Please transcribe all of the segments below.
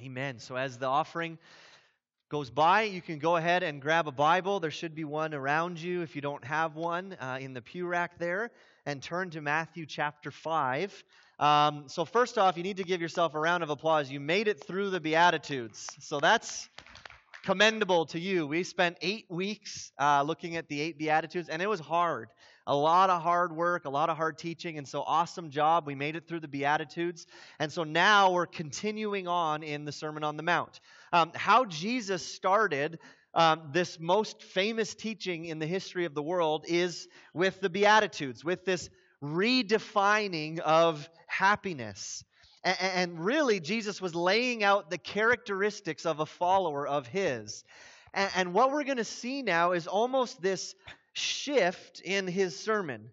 Amen. So as the offering goes by, you can go ahead and grab a Bible. There should be one around you if you don't have one in the pew rack there, and turn to Matthew chapter 5. So first off, you need to give yourself a round of applause. You made it through the Beatitudes. So that's commendable to you. We spent 8 weeks looking at the 8 Beatitudes, and it was hard. A lot of hard work, a lot of hard teaching, and so awesome job. We made it through the Beatitudes, and so now we're continuing on in the Sermon on the Mount. How Jesus started this most famous teaching in the history of the world is with the Beatitudes, with this redefining of happiness. And really, Jesus was laying out the characteristics of a follower of his. And what we're going to see now is almost this shift in his sermon.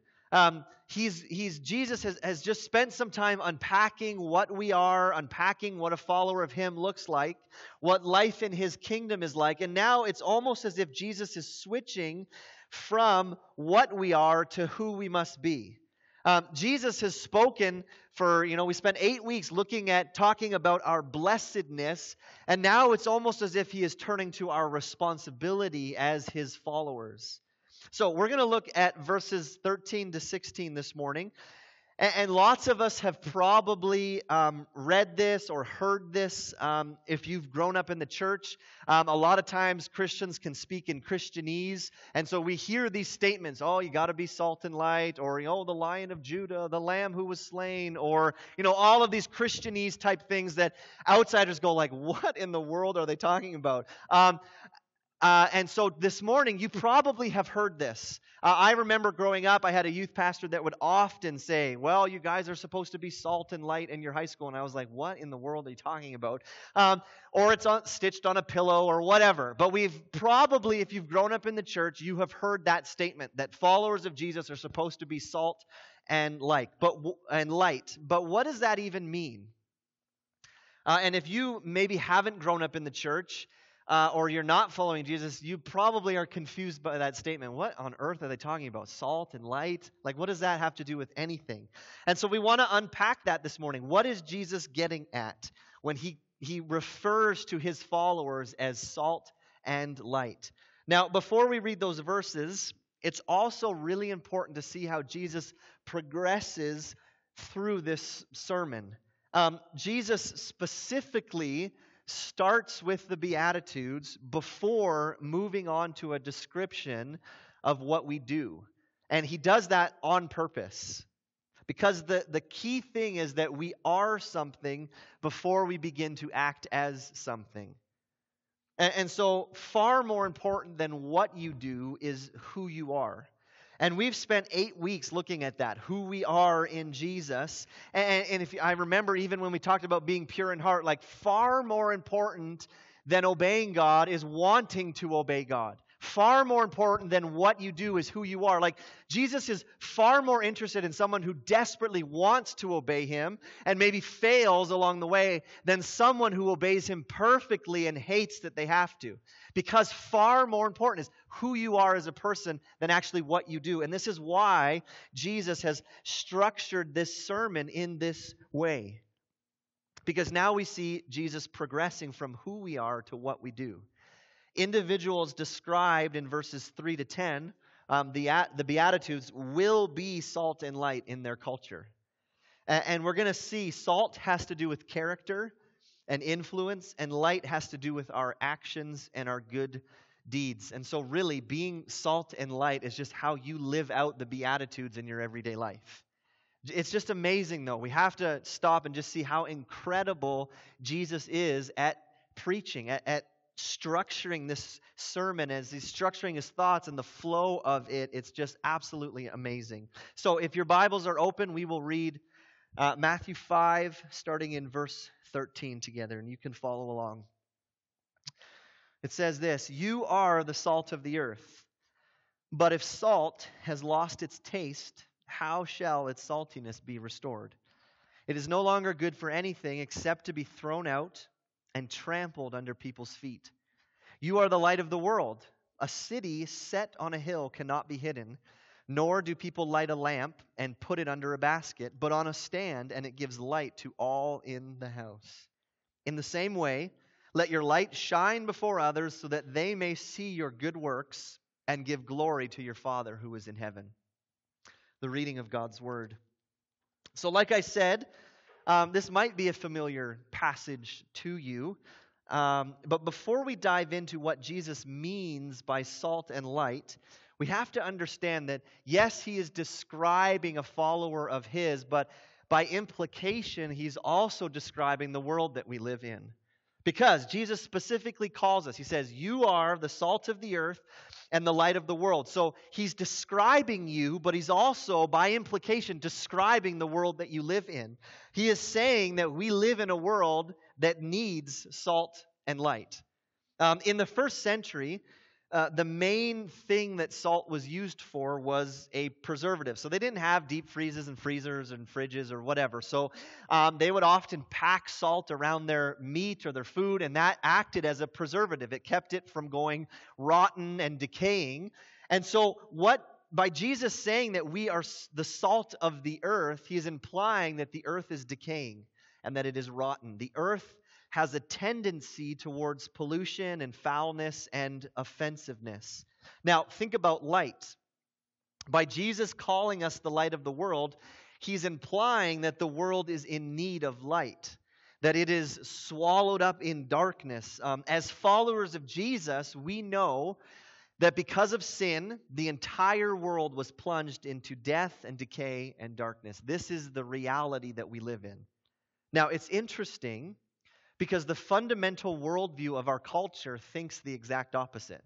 Jesus has just spent some time unpacking what we are, unpacking what a follower of him looks like, what life in his kingdom is like. And now it's almost as if Jesus is switching from what we are to who we must be. Jesus has spoken for, we spent 8 weeks talking about our blessedness, and now it's almost as if he is turning to our responsibility as his followers. So we're going to look at verses 13 to 16 this morning. And lots of us have probably read this or heard this if you've grown up in the church. A lot of times Christians can speak in Christianese. And so we hear these statements, oh, you got to be salt and light, or, the Lion of Judah, the Lamb who was slain, or, all of these Christianese type things that outsiders go like, what in the world are they talking about? And so this morning, you probably have heard this. I remember growing up, I had a youth pastor that would often say, well, you guys are supposed to be salt and light in your high school. And I was like, what in the world are you talking about? Or it's stitched on a pillow or whatever. But we've probably, if you've grown up in the church, you have heard that statement that followers of Jesus are supposed to be salt and light. But what does that even mean? And if you maybe haven't grown up in the church, or you're not following Jesus, you probably are confused by that statement. What on earth are they talking about? Salt and light? Like, what does that have to do with anything? And so we want to unpack that this morning. What is Jesus getting at when he refers to his followers as salt and light? Now, before we read those verses, it's also really important to see how Jesus progresses through this sermon. Jesus specifically starts with the Beatitudes before moving on to a description of what we do. And he does that on purpose. Because the key thing is that we are something before we begin to act as something. And so far more important than what you do is who you are. And we've spent 8 weeks looking at that, who we are in Jesus. And if I remember, even when we talked about being pure in heart, like far more important than obeying God is wanting to obey God. Far more important than what you do is who you are. Like Jesus is far more interested in someone who desperately wants to obey him and maybe fails along the way than someone who obeys him perfectly and hates that they have to. Because far more important is who you are as a person than actually what you do. And this is why Jesus has structured this sermon in this way. Because now we see Jesus progressing from who we are to what we do. Individuals described in verses 3 to 10, the Beatitudes will be salt and light in their culture. And we're going to see salt has to do with character and influence, and light has to do with our actions and our good deeds. And so really, being salt and light is just how you live out the Beatitudes in your everyday life. It's just amazing, though. We have to stop and just see how incredible Jesus is at preaching, at structuring this sermon, as he's structuring his thoughts and the flow of it. It's just absolutely amazing. So if your Bibles are open, we will read Matthew 5, starting in verse 13 together, and you can follow along. It says this, "You are the salt of the earth, but if salt has lost its taste, how shall its saltiness be restored? It is no longer good for anything except to be thrown out and trampled under people's feet. You are the light of the world. A city set on a hill cannot be hidden, nor do people light a lamp and put it under a basket, but on a stand, and it gives light to all in the house. In the same way, let your light shine before others so that they may see your good works and give glory to your Father who is in heaven. The reading of God's Word. So like I said, this might be a familiar passage to you, but before we dive into what Jesus means by salt and light, we have to understand that, yes, he is describing a follower of his, but by implication, he's also describing the world that we live in. Because Jesus specifically calls us, he says, you are the salt of the earth and the light of the world. So he's describing you, but he's also, by implication, describing the world that you live in. He is saying that we live in a world that needs salt and light. In the first century, the main thing that salt was used for was a preservative. So they didn't have deep freezes and freezers and fridges or whatever. So they would often pack salt around their meat or their food, and that acted as a preservative. It kept it from going rotten and decaying. And so by Jesus saying that we are the salt of the earth, he is implying that the earth is decaying and that it is rotten. The earth has a tendency towards pollution and foulness and offensiveness. Now, think about light. By Jesus calling us the light of the world, he's implying that the world is in need of light, that it is swallowed up in darkness. As followers of Jesus, we know that because of sin, the entire world was plunged into death and decay and darkness. This is the reality that we live in. Now, it's interesting because the fundamental worldview of our culture thinks the exact opposite.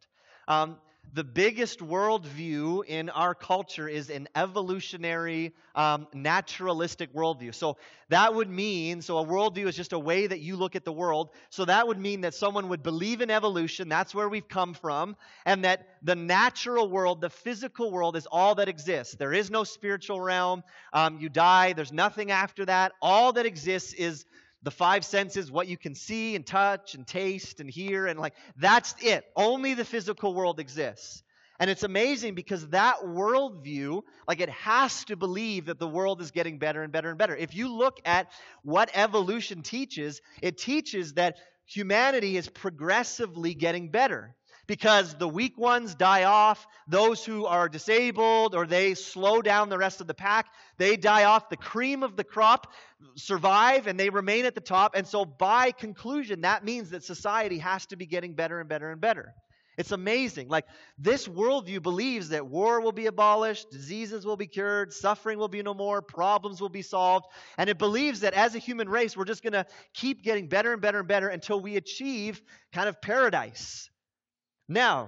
The biggest worldview in our culture is an evolutionary, naturalistic worldview. So that would mean, a worldview is just a way that you look at the world. So that would mean that someone would believe in evolution, that's where we've come from, and that the natural world, the physical world, is all that exists. There is no spiritual realm. You die, there's nothing after that. All that exists is the five senses, what you can see and touch and taste and hear, and that's it. Only the physical world exists. And it's amazing because that worldview, it has to believe that the world is getting better and better and better. If you look at what evolution teaches, it teaches that humanity is progressively getting better. Because the weak ones die off, those who are disabled or they slow down the rest of the pack, they die off. The cream of the crop survive and they remain at the top. And so by conclusion, that means that society has to be getting better and better and better. It's amazing. This worldview believes that war will be abolished, diseases will be cured, suffering will be no more, problems will be solved. And it believes that as a human race, we're just going to keep getting better and better and better until we achieve kind of paradise. Now,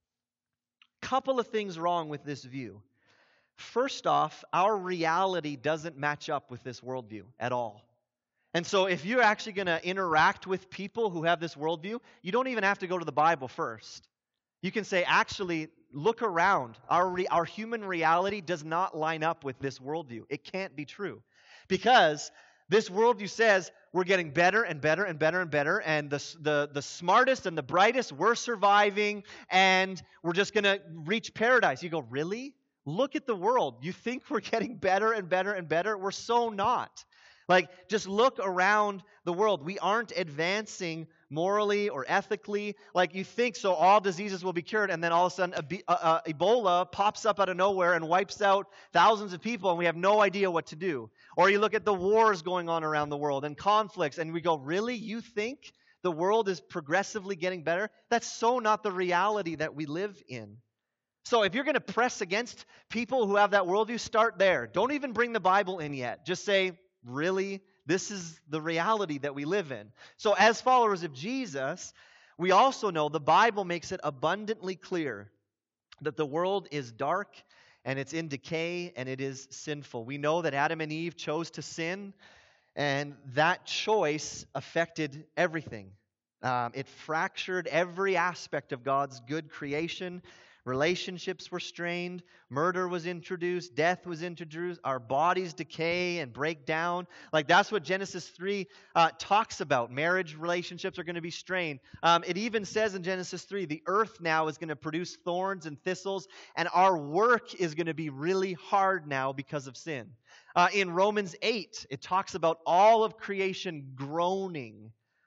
a couple of things wrong with this view. First off, our reality doesn't match up with this worldview at all. And so if you're actually going to interact with people who have this worldview, you don't even have to go to the Bible first. You can say, actually, look around. Our human reality does not line up with this worldview. It can't be true. Because this worldview says we're getting better and better and better and better, and the smartest and the brightest, we're surviving, and we're just going to reach paradise. You go, really? Look at the world. You think we're getting better and better and better? We're so not. Just look around the world. We aren't advancing morally or ethically. You think so all diseases will be cured, and then all of a sudden Ebola pops up out of nowhere and wipes out thousands of people, and we have no idea what to do. Or you look at the wars going on around the world and conflicts, and we go, really? You think the world is progressively getting better? That's so not the reality that we live in. So if you're going to press against people who have that worldview, start there. Don't even bring the Bible in yet. Just say, really? This is the reality that we live in. So as followers of Jesus, we also know the Bible makes it abundantly clear that the world is dark and it's in decay and it is sinful. We know that Adam and Eve chose to sin, and that choice affected everything. It fractured every aspect of God's good creation. Relationships were strained, murder was introduced, death was introduced, our bodies decay and break down. That's what Genesis 3 talks about. Marriage relationships are going to be strained. It even says in Genesis 3, the earth now is going to produce thorns and thistles, and our work is going to be really hard now because of sin. In Romans 8, it talks about all of creation groaning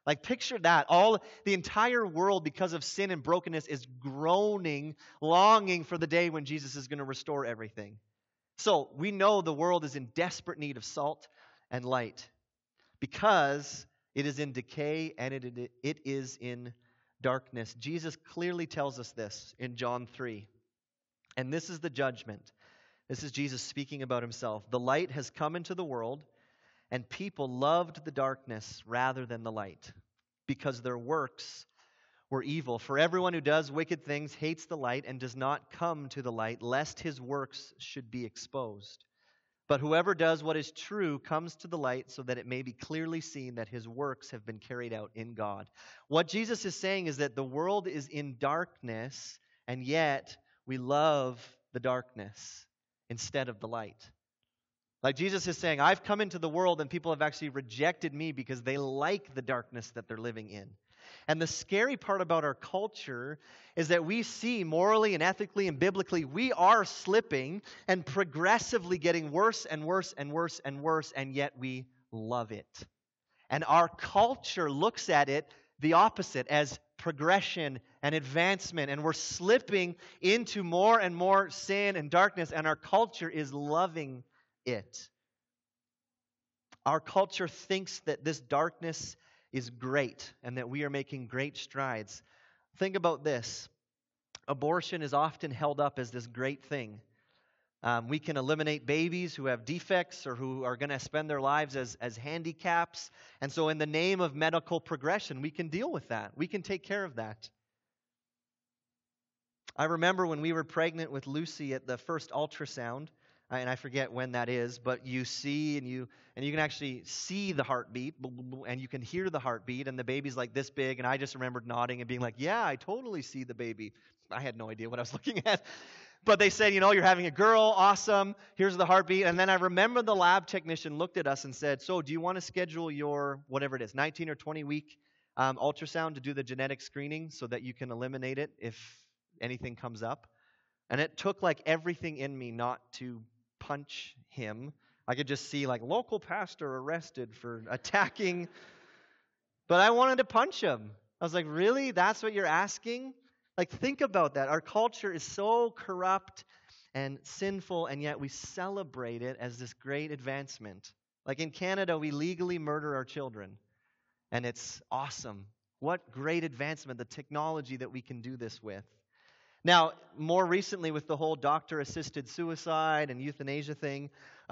Like picture that. The entire world, because of sin and brokenness, is groaning, longing for the day when Jesus is going to restore everything. So we know the world is in desperate need of salt and light because it is in decay and it is in darkness. Jesus clearly tells us this in John 3. And this is the judgment. This is Jesus speaking about himself. The light has come into the world, and people loved the darkness rather than the light, because their works were evil. For everyone who does wicked things hates the light and does not come to the light, lest his works should be exposed. But whoever does what is true comes to the light, so that it may be clearly seen that his works have been carried out in God. What Jesus is saying is that the world is in darkness, and yet we love the darkness instead of the light. Like Jesus is saying, I've come into the world and people have actually rejected me because they like the darkness that they're living in. And the scary part about our culture is that we see morally and ethically and biblically, we are slipping and progressively getting worse and worse and worse and worse, and yet we love it. And our culture looks at it the opposite, as progression and advancement, and we're slipping into more and more sin and darkness, and our culture is loving it. Our culture thinks that this darkness is great and that we are making great strides. Think about this. Abortion is often held up as this great thing. We can eliminate babies who have defects or who are going to spend their lives as handicaps. And so in the name of medical progression, we can deal with that. We can take care of that. I remember when we were pregnant with Lucy at the first ultrasound, and I forget when that is, but you see and you can actually see the heartbeat, and you can hear the heartbeat, and the baby's like this big, and I just remembered nodding and being like, yeah, I totally see the baby. I had no idea what I was looking at. But they said, you're having a girl, awesome, here's the heartbeat. And then I remember the lab technician looked at us and said, so do you want to schedule your, whatever it is, 19 or 20 week ultrasound to do the genetic screening so that you can eliminate it if anything comes up? And it took like everything in me not to punch him. I could just see like local pastor arrested for attacking. But I wanted to punch him. I was like, really? That's what you're asking? Like, think about that. Our culture is so corrupt and sinful, and yet we celebrate it as this great advancement. Like in Canada, we legally murder our children, and it's awesome. What great advancement, the technology that we can do this with. Now, more recently with the whole doctor-assisted suicide and euthanasia thing,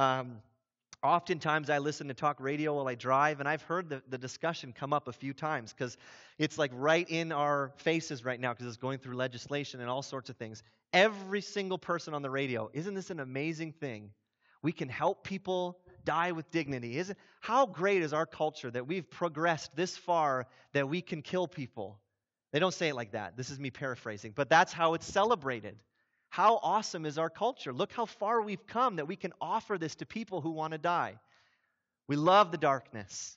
oftentimes I listen to talk radio while I drive, and I've heard the discussion come up a few times because it's like right in our faces right now because it's going through legislation and all sorts of things. Every single person on the radio, isn't this an amazing thing? We can help people die with dignity. How great is our culture that we've progressed this far that we can kill people? They don't say it like that. This is me paraphrasing, but that's how it's celebrated. How awesome is our culture? Look how far we've come that we can offer this to people who want to die. We love the darkness.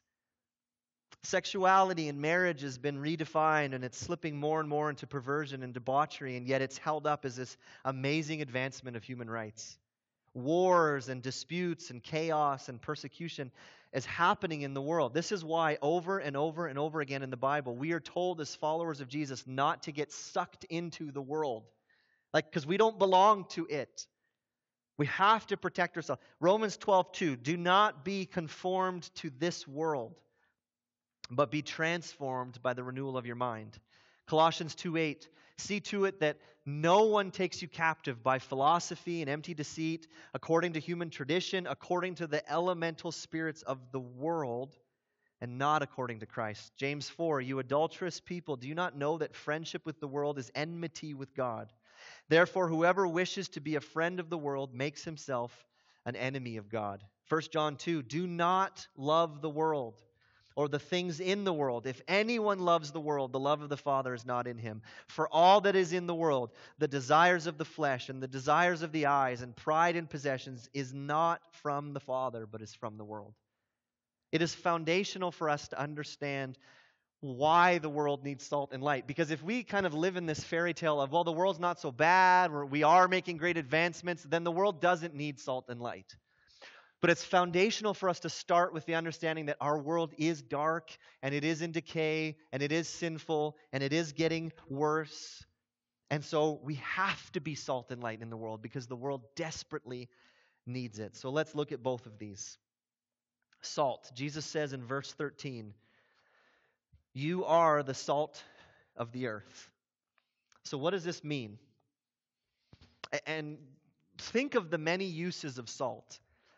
Sexuality in marriage has been redefined, and it's slipping more and more into perversion and debauchery, and yet it's held up as this amazing advancement of human rights. Wars and disputes and chaos and persecution is happening in the world. This is why over and over and over again in the Bible, we are told as followers of Jesus not to get sucked into the world. Because we don't belong to it. We have to protect ourselves. Romans 12:2, do not be conformed to this world, but be transformed by the renewal of your mind. Colossians 2:8, see to it that no one takes you captive by philosophy and empty deceit, according to human tradition, according to the elemental spirits of the world, and not according to Christ. James 4, you adulterous people, do you not know that friendship with the world is enmity with God? Therefore, whoever wishes to be a friend of the world makes himself an enemy of God. 1 John 2, do not love the world or the things in the world. If anyone loves the world, the love of the Father is not in him. For all that is in the world, the desires of the flesh and the desires of the eyes and pride in possessions is not from the Father, but is from the world. It is foundational for us to understand why the world needs salt and light. Because if we kind of live in this fairy tale of, well, the world's not so bad, we are making great advancements, then the world doesn't need salt and light. But it's foundational for us to start with the understanding that our world is dark and it is in decay and it is sinful and it is getting worse. And so we have to be salt and light in the world because the world desperately needs it. So let's look at both of these. Salt. Jesus says in verse 13, "You are the salt of the earth." So what does this mean? And think of the many uses of salt.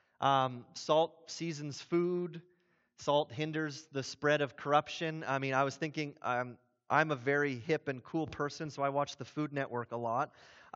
Salt seasons food. Salt hinders the spread of corruption. I mean, I was thinking, I'm a very hip and cool person, so I watch the Food Network a lot.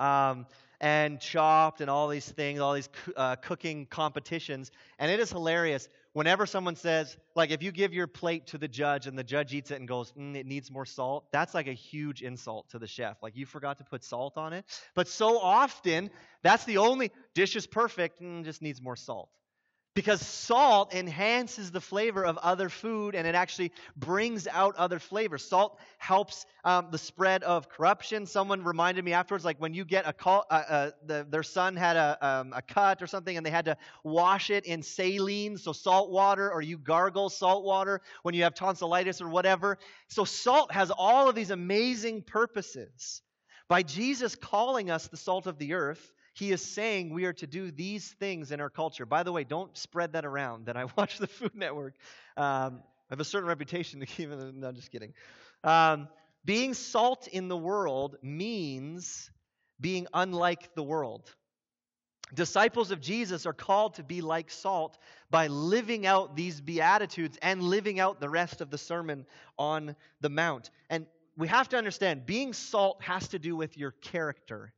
And Chopped and all these things, all these cooking competitions. And it is hilarious. Whenever someone says, like if you give your plate to the judge and the judge eats it and goes, it needs more salt, that's like a huge insult to the chef. Like you forgot to put salt on it. But so often, that's the only dish is perfect, just needs more salt. Because salt enhances the flavor of other food and it actually brings out other flavors. Salt helps the spread of corruption. Someone reminded me afterwards, like when you get a call, their son had a cut or something and they had to wash it in saline, so salt water, or you gargle salt water when you have tonsillitis or whatever. So salt has all of these amazing purposes. By Jesus calling us the salt of the earth, He is saying we are to do these things in our culture. By the way, don't spread that around that I watch the Food Network. I have a certain reputation to keep it. No, just kidding. Being salt in the world means being unlike the world. Disciples of Jesus are called to be like salt by living out these Beatitudes and living out the rest of the Sermon on the Mount. And we have to understand, being salt has to do with your character.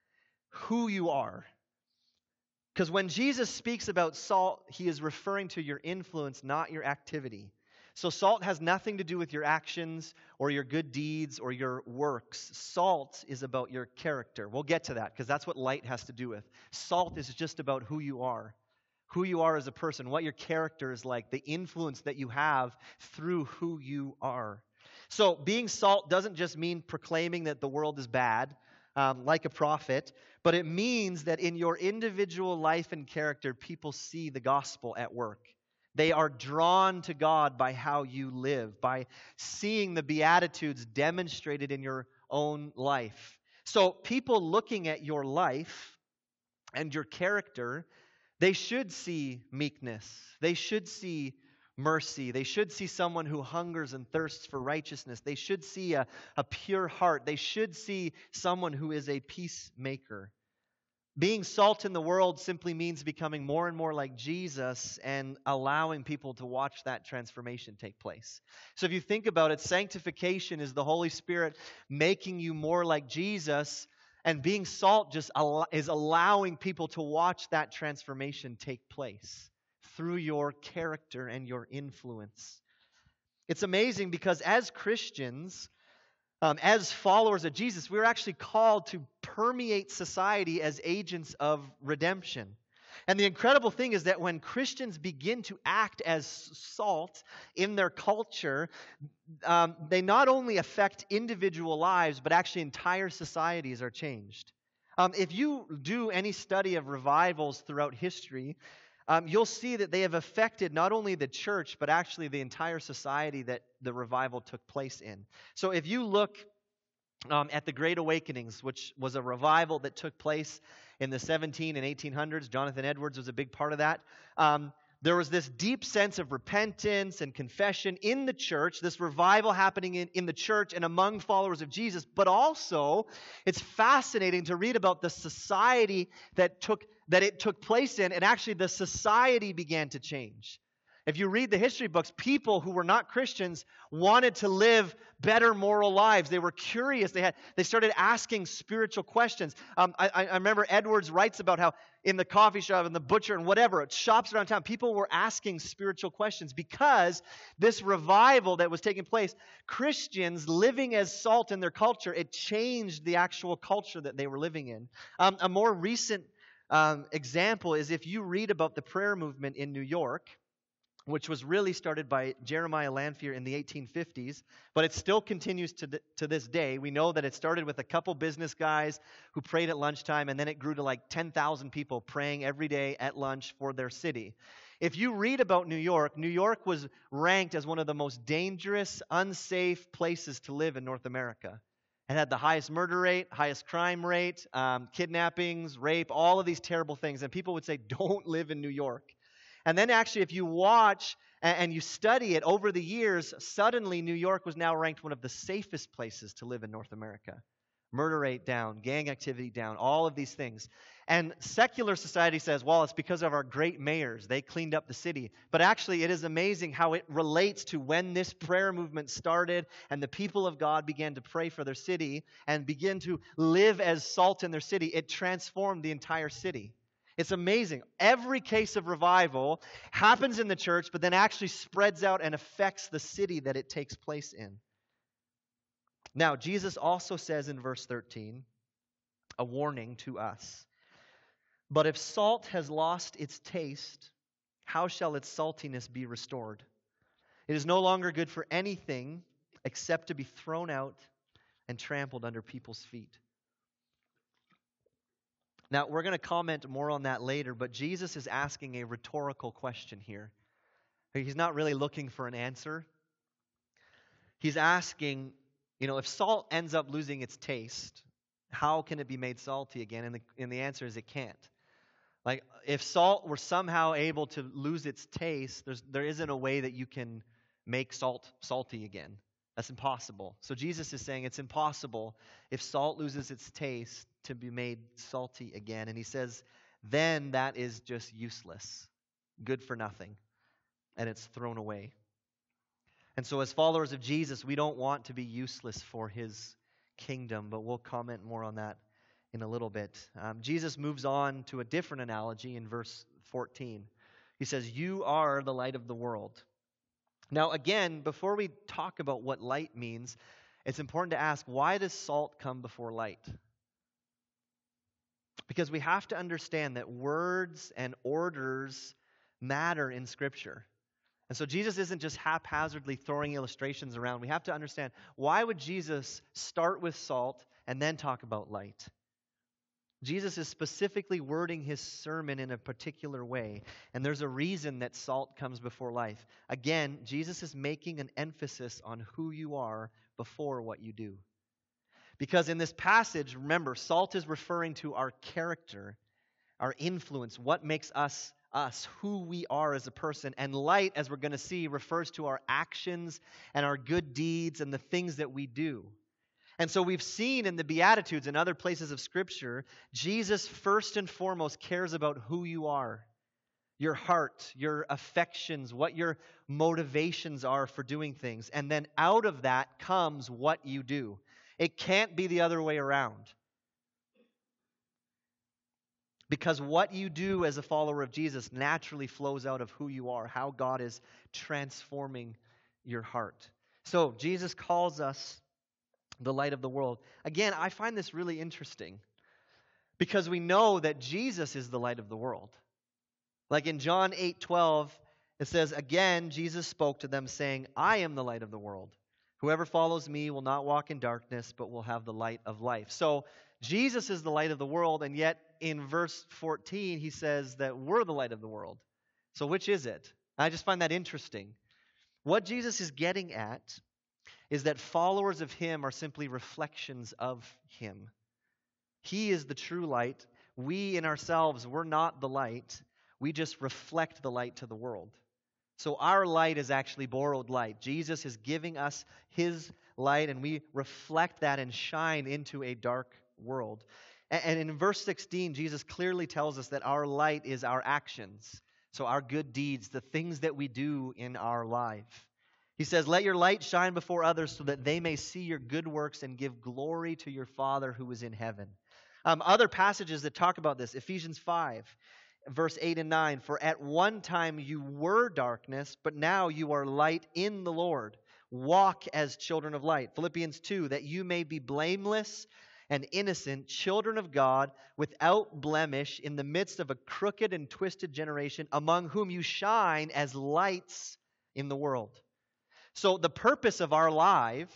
Who you are. Because when Jesus speaks about salt, He is referring to your influence, not your activity. So salt has nothing to do with your actions or your good deeds or your works. Salt is about your character. We'll get to that because that's what light has to do with. Salt is just about who you are as a person, what your character is like, the influence that you have through who you are. So being salt doesn't just mean proclaiming that the world is bad, like a prophet, but it means that in your individual life and character, people see the gospel at work. They are drawn to God by how you live, by seeing the Beatitudes demonstrated in your own life. So people looking at your life and your character, they should see meekness. They should see mercy. They should see someone who hungers and thirsts for righteousness. They should see a pure heart. They should see someone who is a peacemaker. Being salt in the world simply means becoming more and more like Jesus and allowing people to watch that transformation take place. So if you think about it, sanctification is the Holy Spirit making you more like Jesus, and being salt just is allowing people to watch that transformation take place through your character and your influence. It's amazing because as Christians, as followers of Jesus, we're actually called to permeate society as agents of redemption. And the incredible thing is that when Christians begin to act as salt in their culture, they not only affect individual lives, but actually entire societies are changed. If you do any study of revivals throughout history, you'll see that they have affected not only the church, but actually the entire society that the revival took place in. So if you look at the Great Awakenings, which was a revival that took place in the 17 and 1800s, Jonathan Edwards was a big part of that. There was this deep sense of repentance and confession in the church, this revival happening in the church and among followers of Jesus. But also, it's fascinating to read about the society that it took place in, and actually the society began to change. If you read the history books, people who were not Christians wanted to live better moral lives. They were curious. They started asking spiritual questions. I remember Edwards writes about how in the coffee shop and the butcher and whatever, shops around town, people were asking spiritual questions because this revival that was taking place, Christians living as salt in their culture, it changed the actual culture that they were living in. A more recent example is if you read about the prayer movement in New York. which was really started by Jeremiah Lanphier in the 1850s, but it still continues to this day. We know that it started with a couple business guys who prayed at lunchtime, and then it grew to like 10,000 people praying every day at lunch for their city. If you read about New York was ranked as one of the most dangerous, unsafe places to live in North America. It had the highest murder rate, highest crime rate, kidnappings, rape, all of these terrible things. And people would say, don't live in New York. And then actually, if you watch and you study it over the years, suddenly New York was now ranked one of the safest places to live in North America. Murder rate down, gang activity down, all of these things. And secular society says, well, it's because of our great mayors. They cleaned up the city. But actually, it is amazing how it relates to when this prayer movement started and the people of God began to pray for their city and begin to live as salt in their city. It transformed the entire city. It's amazing. Every case of revival happens in the church, but then actually spreads out and affects the city that it takes place in. Now, Jesus also says in verse 13, a warning to us. But if salt has lost its taste, how shall its saltiness be restored? It is no longer good for anything except to be thrown out and trampled under people's feet. Now, we're going to comment more on that later, but Jesus is asking a rhetorical question here. He's not really looking for an answer. He's asking, if salt ends up losing its taste, how can it be made salty again? And the answer is it can't. Like, if salt were somehow able to lose its taste, there isn't a way that you can make salt salty again. That's impossible. So Jesus is saying it's impossible if salt loses its taste to be made salty again. And he says, then that is just useless, good for nothing, and it's thrown away. And so as followers of Jesus, we don't want to be useless for his kingdom, but we'll comment more on that in a little bit. Jesus moves on to a different analogy in verse 14. He says, you are the light of the world. Now, again, before we talk about what light means, it's important to ask, why does salt come before light? Because we have to understand that words and orders matter in Scripture. And so Jesus isn't just haphazardly throwing illustrations around. We have to understand, why would Jesus start with salt and then talk about light? Jesus is specifically wording his sermon in a particular way, and there's a reason that salt comes before life. Again, Jesus is making an emphasis on who you are before what you do. Because in this passage, remember, salt is referring to our character, our influence, what makes us us, who we are as a person. And light, as we're going to see, refers to our actions and our good deeds and the things that we do. And so we've seen in the Beatitudes and other places of Scripture, Jesus first and foremost cares about who you are, your heart, your affections, what your motivations are for doing things. And then out of that comes what you do. It can't be the other way around. Because what you do as a follower of Jesus naturally flows out of who you are, how God is transforming your heart. So Jesus calls us the light of the world. Again, I find this really interesting because we know that Jesus is the light of the world. Like in John 8:12, it says, again, Jesus spoke to them saying, I am the light of the world. Whoever follows me will not walk in darkness, but will have the light of life. So Jesus is the light of the world, and yet in verse 14, he says that we're the light of the world. So which is it? I just find that interesting. What Jesus is getting at is that followers of him are simply reflections of him. He is the true light. We in ourselves, we're not the light. We just reflect the light to the world. So our light is actually borrowed light. Jesus is giving us his light, and we reflect that and shine into a dark world. And in verse 16, Jesus clearly tells us that our light is our actions. So our good deeds, the things that we do in our life. He says, let your light shine before others so that they may see your good works and give glory to your Father who is in heaven. Other passages that talk about this, Ephesians 5, verse 8 and 9, for at one time you were darkness, but now you are light in the Lord. Walk as children of light. Philippians 2, that you may be blameless and innocent, children of God, without blemish, in the midst of a crooked and twisted generation, among whom you shine as lights in the world. So the purpose of our lives,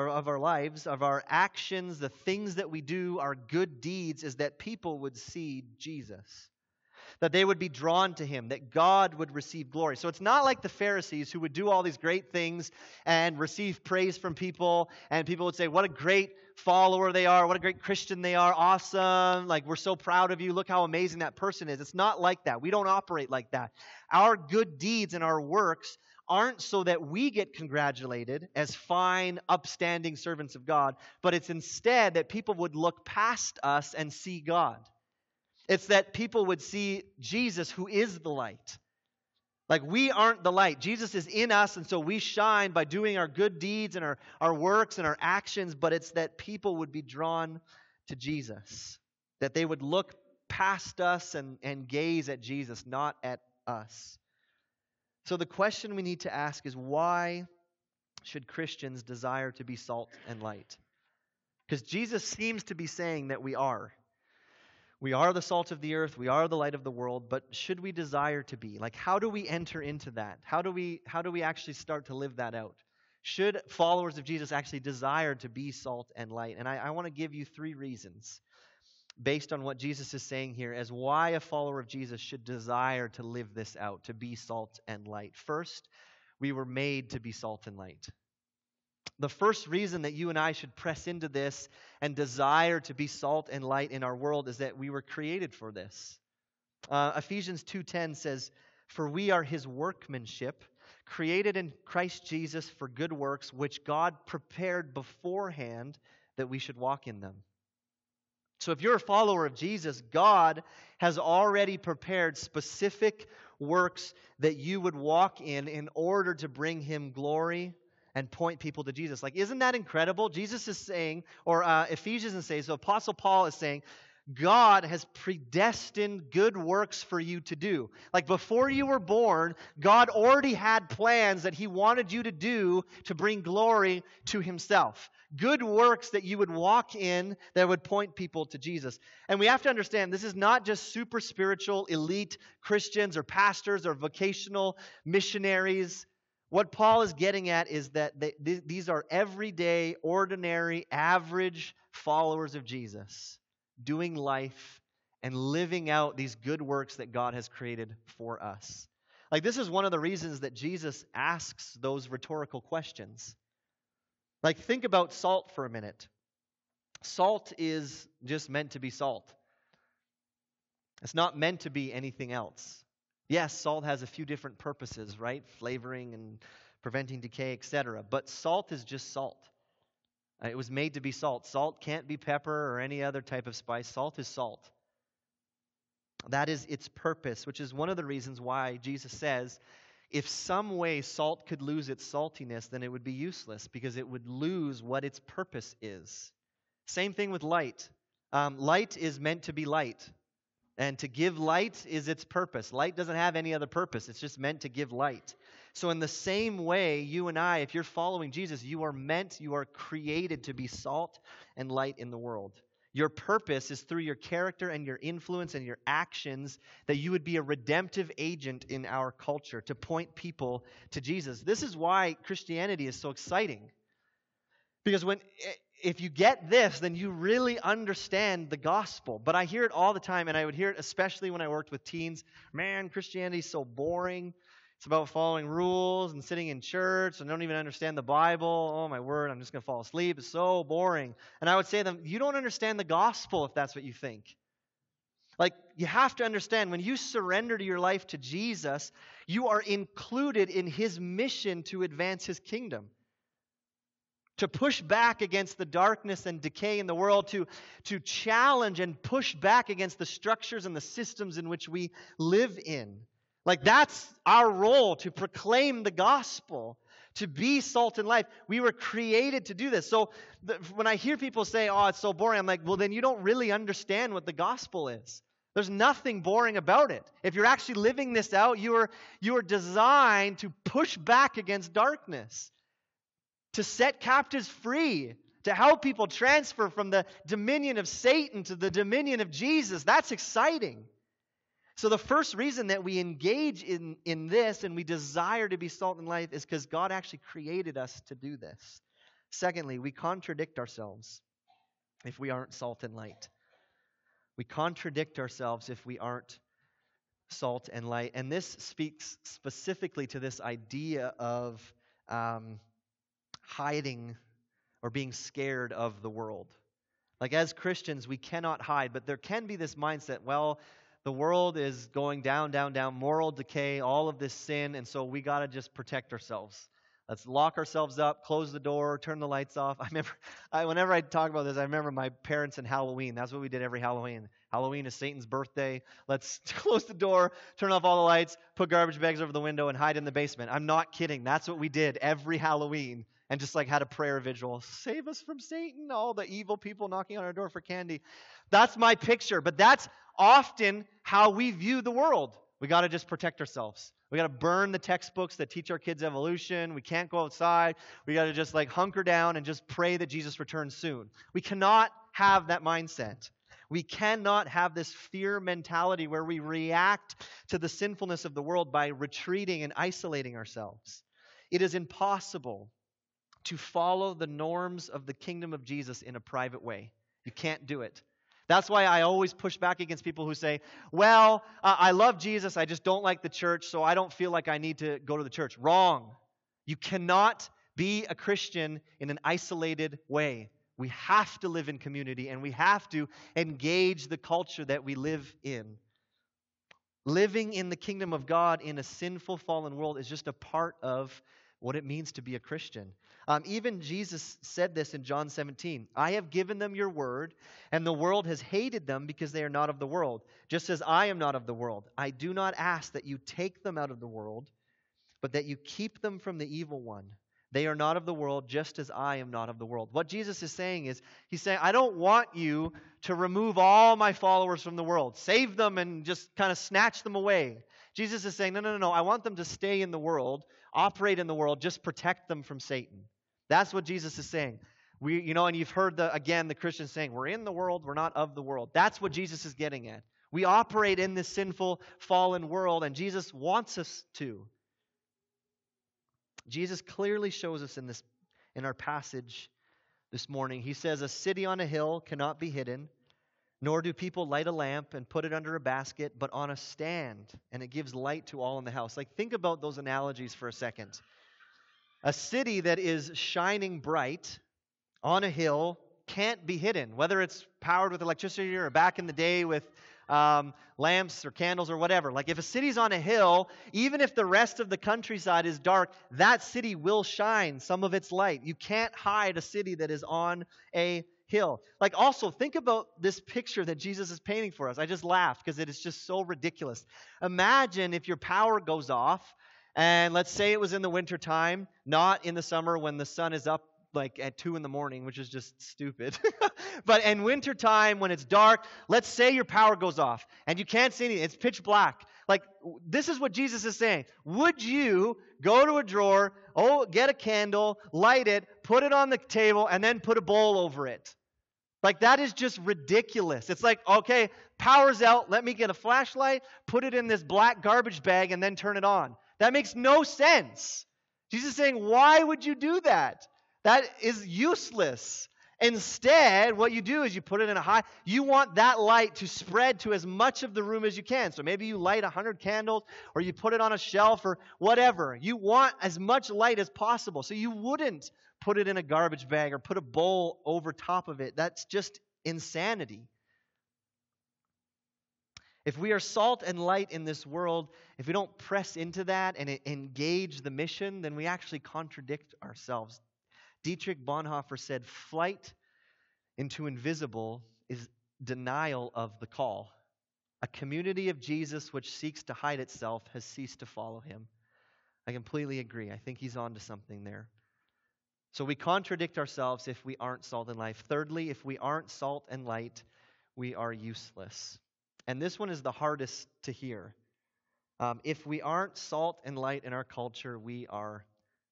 of our actions, the things that we do, our good deeds, is that people would see Jesus. That they would be drawn to him, that God would receive glory. So it's not like the Pharisees who would do all these great things and receive praise from people, and people would say, what a great follower they are, what a great Christian they are, awesome, like we're so proud of you, look how amazing that person is. It's not like that. We don't operate like that. Our good deeds and our works aren't so that we get congratulated as fine, upstanding servants of God, but it's instead that people would look past us and see God. It's that people would see Jesus, who is the light. Like, we aren't the light. Jesus is in us, and so we shine by doing our good deeds and our works and our actions, but it's that people would be drawn to Jesus. That they would look past us and gaze at Jesus, not at us. So the question we need to ask is, why should Christians desire to be salt and light? Because Jesus seems to be saying that we are. We are the salt of the earth, we are the light of the world, but should we desire to be? Like, how do we enter into that? How do we actually start to live that out? Should followers of Jesus actually desire to be salt and light? And I want to give you 3 reasons based on what Jesus is saying here as why a follower of Jesus should desire to live this out, to be salt and light. First, we were made to be salt and light. The first reason that you and I should press into this and desire to be salt and light in our world is that we were created for this. Ephesians 2:10 says, "For we are his workmanship, created in Christ Jesus for good works, which God prepared beforehand that we should walk in them." So if you're a follower of Jesus, God has already prepared specific works that you would walk in order to bring him glory and point people to Jesus. Like, isn't that incredible? Jesus is saying, or Ephesians is saying, so Apostle Paul is saying, God has predestined good works for you to do. Like, before you were born, God already had plans that he wanted you to do to bring glory to himself. Good works that you would walk in that would point people to Jesus. And we have to understand, this is not just super spiritual, elite Christians or pastors or vocational missionaries. What Paul is getting at is that these are everyday, ordinary, average followers of Jesus, doing life and living out these good works that God has created for us. Like, this is one of the reasons that Jesus asks those rhetorical questions. Like, think about salt for a minute. Salt is just meant to be salt. It's not meant to be anything else. Yes, salt has a few different purposes, right? Flavoring and preventing decay, etc. But salt is just salt. It was made to be salt. Salt can't be pepper or any other type of spice. Salt is salt. That is its purpose, which is one of the reasons why Jesus says, if some way salt could lose its saltiness, then it would be useless, because it would lose what its purpose is. Same thing with light. Light is meant to be light. And to give light is its purpose. Light doesn't have any other purpose. It's just meant to give light. So in the same way, you and I, if you're following Jesus, you are created to be salt and light in the world. Your purpose is through your character and your influence and your actions that you would be a redemptive agent in our culture to point people to Jesus. This is why Christianity is so exciting. Because if you get this, then you really understand the gospel. But I hear it all the time, and I would hear it especially when I worked with teens. Man, Christianity is so boring. It's about following rules and sitting in church and don't even understand the Bible. Oh, my word, I'm just going to fall asleep. It's so boring. And I would say to them, you don't understand the gospel if that's what you think. Like, you have to understand, when you surrender to your life to Jesus, you are included in his mission to advance his kingdom. To push back against the darkness and decay in the world, to challenge and push back against the structures and the systems in which we live in. Like, that's our role, to proclaim the gospel, to be salt and light. We were created to do this. So when I hear people say, oh, it's so boring, I'm like, well, then you don't really understand what the gospel is. There's nothing boring about it. If you're actually living this out, you are designed to push back against darkness, to set captives free, to help people transfer from the dominion of Satan to the dominion of Jesus. That's exciting. So the first reason that we engage in this and we desire to be salt and light is because God actually created us to do this. Secondly, we contradict ourselves if we aren't salt and light. We contradict ourselves if we aren't salt and light. And this speaks specifically to this idea of hiding or being scared of the world. Like as Christians, we cannot hide, but there can be this mindset, well, the world is going down, down, down, moral decay, all of this sin, and so we got to just protect ourselves. Let's lock ourselves up, close the door, turn the lights off. Whenever I talk about this, I remember my parents and Halloween. That's what we did every Halloween. Halloween is Satan's birthday. Let's close the door, turn off all the lights, put garbage bags over the window, and hide in the basement. I'm not kidding. That's what we did every Halloween. And just like had a prayer vigil. Save us from Satan, all the evil people knocking on our door for candy. That's my picture. But that's often how we view the world. We got to just protect ourselves. We got to burn the textbooks that teach our kids evolution. We can't go outside. We got to just like hunker down and just pray that Jesus returns soon. We cannot have that mindset. We cannot have this fear mentality where we react to the sinfulness of the world by retreating and isolating ourselves. It is impossible to follow the norms of the kingdom of Jesus in a private way. You can't do it. That's why I always push back against people who say, well, I love Jesus, I just don't like the church, so I don't feel like I need to go to the church. Wrong. You cannot be a Christian in an isolated way. We have to live in community, and we have to engage the culture that we live in. Living in the kingdom of God in a sinful, fallen world is just a part of what it means to be a Christian. Even Jesus said this in John 17. I have given them your word, and the world has hated them because they are not of the world, just as I am not of the world. I do not ask that you take them out of the world, but that you keep them from the evil one. They are not of the world, just as I am not of the world. What Jesus is saying is, he's saying, I don't want you to remove all my followers from the world. Save them and just kind of snatch them away. Jesus is saying, no. I want them to stay in the world, operate in the world, just protect them from Satan. That's what Jesus is saying. And you've heard the Christians saying, we're in the world, we're not of the world. That's what Jesus is getting at. We operate in this sinful, fallen world, and Jesus wants us to. Jesus clearly shows us in our passage this morning. He says, a city on a hill cannot be hidden, nor do people light a lamp and put it under a basket, but on a stand, and it gives light to all in the house. Like, think about those analogies for a second. A city that is shining bright on a hill can't be hidden, whether it's powered with electricity or back in the day with lamps or candles or whatever. Like if a city's on a hill, even if the rest of the countryside is dark, that city will shine some of its light. You can't hide a city that is on a hill. Like also, think about this picture that Jesus is painting for us. I just laughed because it is just so ridiculous. Imagine if your power goes off, and let's say it was in the wintertime, not in the summer when the sun is up like at 2 a.m, which is just stupid. But in wintertime, when it's dark, let's say your power goes off and you can't see anything. It's pitch black. Like, this is what Jesus is saying. Would you go to a drawer, get a candle, light it, put it on the table, and then put a bowl over it? Like, that is just ridiculous. It's like, okay, power's out. Let me get a flashlight, put it in this black garbage bag, and then turn it on. That makes no sense. Jesus is saying, why would you do that? That is useless. Instead, what you do is you put it in you want that light to spread to as much of the room as you can. So maybe you light 100 candles or you put it on a shelf or whatever. You want as much light as possible. So you wouldn't put it in a garbage bag or put a bowl over top of it. That's just insanity. If we are salt and light in this world, if we don't press into that and engage the mission, then we actually contradict ourselves. Dietrich Bonhoeffer said, flight into invisible is denial of the call. A community of Jesus which seeks to hide itself has ceased to follow him. I completely agree. I think he's on to something there. So we contradict ourselves if we aren't salt and light. Thirdly, if we aren't salt and light, we are useless. And this one is the hardest to hear. If we aren't salt and light in our culture, we are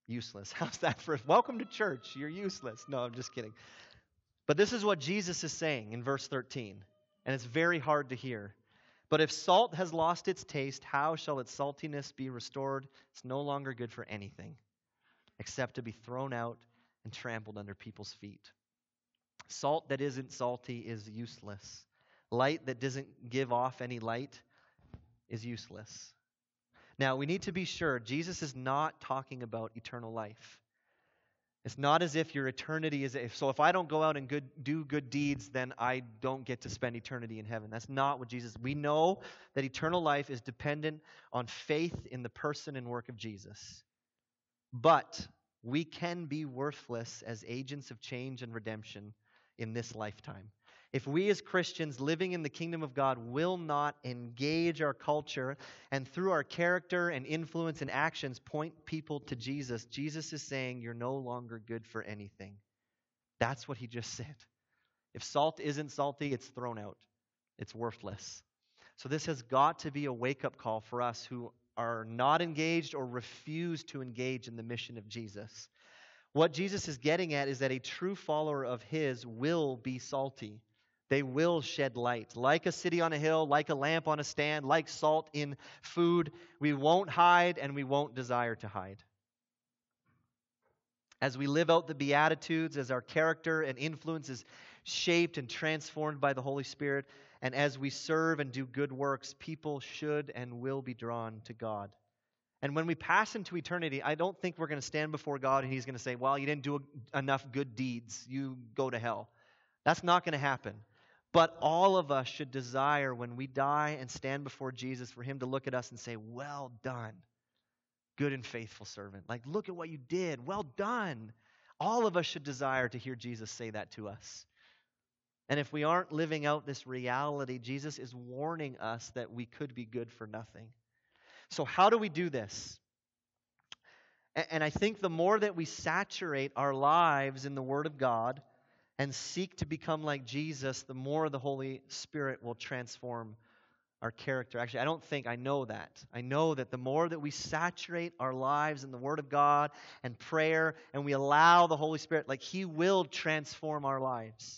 Useless. How's that for welcome to church? You're useless. No, I'm just kidding. But this is what Jesus is saying in verse 13, and it's very hard to hear. But if salt has lost its taste, how shall its saltiness be restored? It's no longer good for anything except to be thrown out and trampled under people's feet. Salt that isn't salty is useless. Light that doesn't give off any light is useless. Now, we need to be sure Jesus is not talking about eternal life. It's not as if your eternity is, so if I don't go out and do good deeds, then I don't get to spend eternity in heaven. That's not what Jesus, we know that eternal life is dependent on faith in the person and work of Jesus. But we can be worthless as agents of change and redemption in this lifetime. If we as Christians living in the kingdom of God will not engage our culture and through our character and influence and actions point people to Jesus, Jesus is saying you're no longer good for anything. That's what he just said. If salt isn't salty, it's thrown out. It's worthless. So this has got to be a wake-up call for us who are not engaged or refuse to engage in the mission of Jesus. What Jesus is getting at is that a true follower of his will be salty. They will shed light. Like a city on a hill, like a lamp on a stand, like salt in food, we won't hide and we won't desire to hide. As we live out the Beatitudes, as our character and influence is shaped and transformed by the Holy Spirit, and as we serve and do good works, people should and will be drawn to God. And when we pass into eternity, I don't think we're going to stand before God and he's going to say, well, you didn't do enough good deeds. You go to hell. That's not going to happen. But all of us should desire when we die and stand before Jesus for him to look at us and say, well done, good and faithful servant. Like, look at what you did. Well done. All of us should desire to hear Jesus say that to us. And if we aren't living out this reality, Jesus is warning us that we could be good for nothing. So how do we do this? And I think the more that we saturate our lives in the Word of God and seek to become like Jesus, the more the Holy Spirit will transform our character. Actually, I know that. I know that the more that we saturate our lives in the Word of God and prayer, and we allow the Holy Spirit, like he will transform our lives.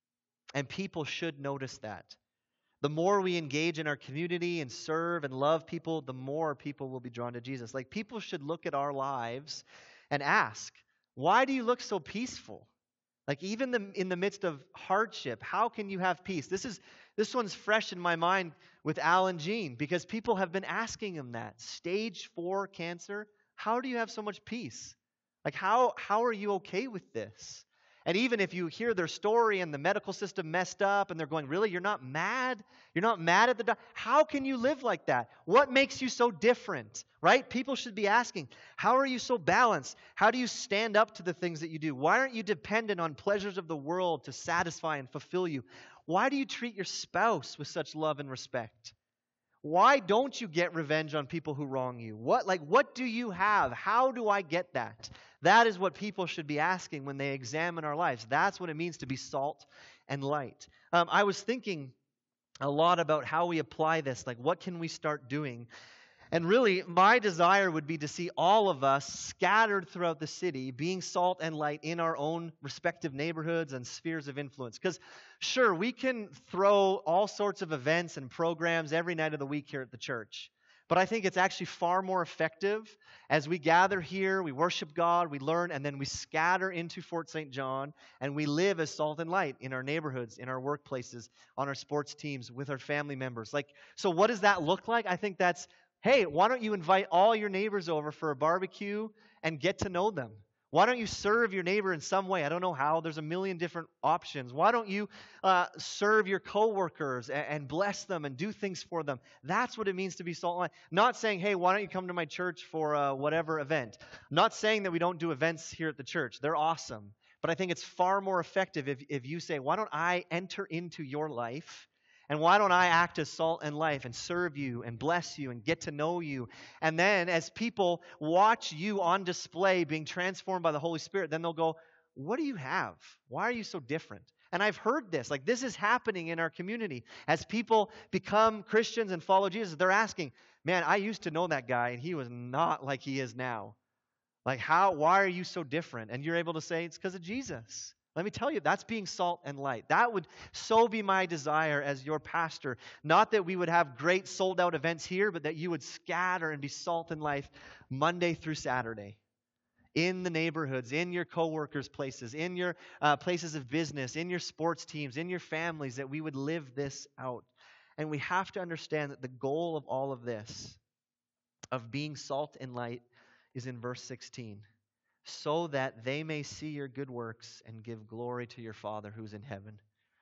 And people should notice that. The more we engage in our community and serve and love people, the more people will be drawn to Jesus. Like, people should look at our lives and ask, why do you look so peaceful? Like, even in the midst of hardship, how can you have peace? This one's fresh in my mind with Alan Jean, because people have been asking him that. Stage 4 cancer, how do you have so much peace? Like, how are you okay with this? And even if you hear their story and the medical system messed up and they're going, really, you're not mad? You're not mad at the doctor? How can you live like that? What makes you so different, right? People should be asking, how are you so balanced? How do you stand up to the things that you do? Why aren't you dependent on pleasures of the world to satisfy and fulfill you? Why do you treat your spouse with such love and respect? Why don't you get revenge on people who wrong you? What do you have? How do I get that? That is what people should be asking when they examine our lives. That's what it means to be salt and light. I was thinking a lot about how we apply this. Like, what can we start doing? And really, my desire would be to see all of us scattered throughout the city, being salt and light in our own respective neighborhoods and spheres of influence. Because, sure, we can throw all sorts of events and programs every night of the week here at the church. But I think it's actually far more effective as we gather here, we worship God, we learn, and then we scatter into Fort St. John, and we live as salt and light in our neighborhoods, in our workplaces, on our sports teams, with our family members. So what does that look like? I think that's, hey, why don't you invite all your neighbors over for a barbecue and get to know them? Why don't you serve your neighbor in some way? I don't know how. There's a million different options. Why don't you serve your coworkers and bless them and do things for them? That's what it means to be salt and light. Not saying, hey, why don't you come to my church for whatever event? Not saying that we don't do events here at the church. They're awesome. But I think it's far more effective if you say, why don't I enter into your life? And why don't I act as salt and life and serve you and bless you and get to know you? And then as people watch you on display being transformed by the Holy Spirit, then they'll go, what do you have? Why are you so different? And I've heard this. Like, this is happening in our community. As people become Christians and follow Jesus, they're asking, man, I used to know that guy and he was not like he is now. Like, why are you so different? And you're able to say, it's because of Jesus. Let me tell you, that's being salt and light. That would so be my desire as your pastor. Not that we would have great sold out events here, but that you would scatter and be salt and life Monday through Saturday in the neighborhoods, in your coworkers' places, in your places of business, in your sports teams, in your families, that we would live this out. And we have to understand that the goal of all of this, of being salt and light, is in verse 16. So that they may see your good works and give glory to your Father who's in heaven.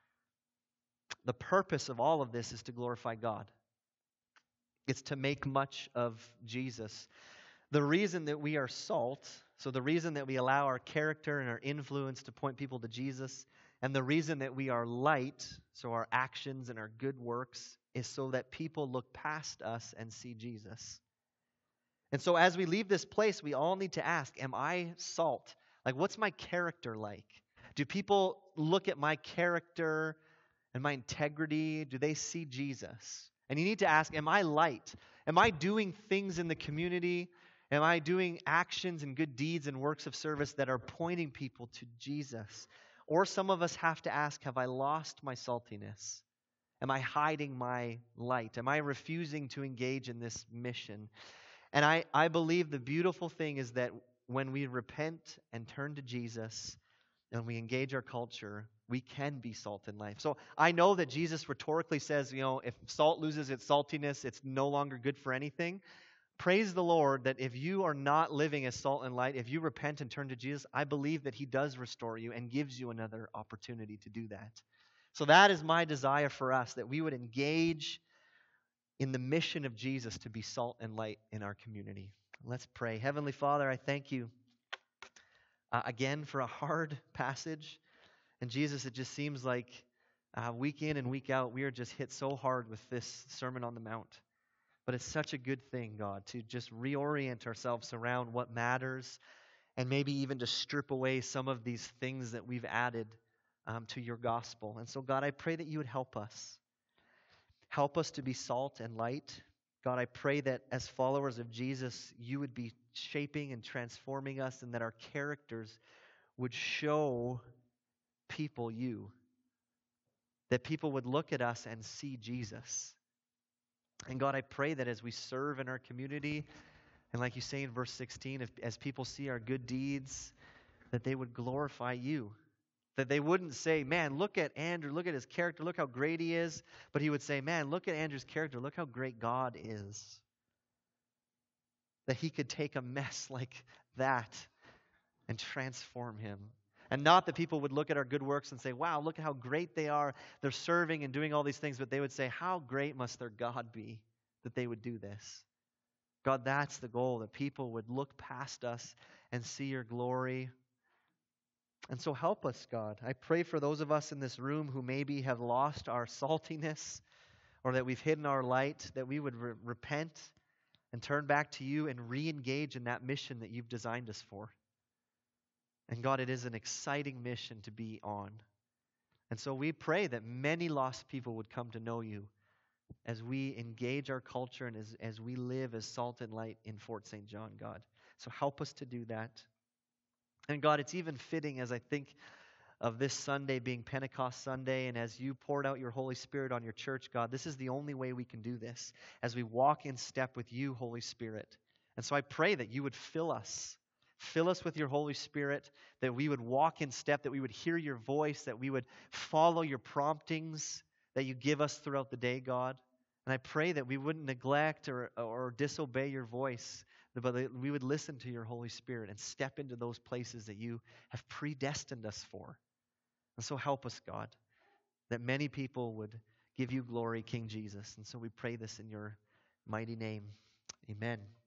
The purpose of all of this is to glorify God. It's to make much of Jesus. The reason that we are salt, so the reason that we allow our character and our influence to point people to Jesus, and the reason that we are light, so our actions and our good works, is so that people look past us and see Jesus. And so as we leave this place, we all need to ask, am I salt? Like, what's my character like? Do people look at my character and my integrity? Do they see Jesus? And you need to ask, am I light? Am I doing things in the community? Am I doing actions and good deeds and works of service that are pointing people to Jesus? Or some of us have to ask, have I lost my saltiness? Am I hiding my light? Am I refusing to engage in this mission? And I believe the beautiful thing is that when we repent and turn to Jesus and we engage our culture, we can be salt in life. So I know that Jesus rhetorically says, if salt loses its saltiness, it's no longer good for anything. Praise the Lord that if you are not living as salt and light, if you repent and turn to Jesus, I believe that He does restore you and gives you another opportunity to do that. So that is my desire for us, that we would engage in the mission of Jesus to be salt and light in our community. Let's pray. Heavenly Father, I thank you again for a hard passage. And Jesus, it just seems like week in and week out, we are just hit so hard with this Sermon on the Mount. But it's such a good thing, God, to just reorient ourselves around what matters and maybe even to strip away some of these things that we've added to your gospel. And so, God, I pray that you would help us. Help us to be salt and light. God, I pray that as followers of Jesus, you would be shaping and transforming us and that our characters would show people you. That people would look at us and see Jesus. And God, I pray that as we serve in our community, and like you say in verse 16, as people see our good deeds, that they would glorify you. That they wouldn't say, man, look at Andrew, look at his character, look how great he is. But he would say, man, look at Andrew's character, look how great God is. That he could take a mess like that and transform him. And not that people would look at our good works and say, wow, look at how great they are. They're serving and doing all these things. But they would say, how great must their God be that they would do this. God, that's the goal, that people would look past us and see your glory. And so help us, God. I pray for those of us in this room who maybe have lost our saltiness or that we've hidden our light, that we would repent and turn back to you and re-engage in that mission that you've designed us for. And God, it is an exciting mission to be on. And so we pray that many lost people would come to know you as we engage our culture and as we live as salt and light in Fort St. John, God. So help us to do that. And God, it's even fitting as I think of this Sunday being Pentecost Sunday, and as you poured out your Holy Spirit on your church, God, this is the only way we can do this, as we walk in step with you, Holy Spirit. And so I pray that you would fill us with your Holy Spirit, that we would walk in step, that we would hear your voice, that we would follow your promptings that you give us throughout the day, God. And I pray that we wouldn't neglect or disobey your voice, but that we would listen to your Holy Spirit and step into those places that you have predestined us for. And so help us, God, that many people would give you glory, King Jesus. And so we pray this in your mighty name. Amen.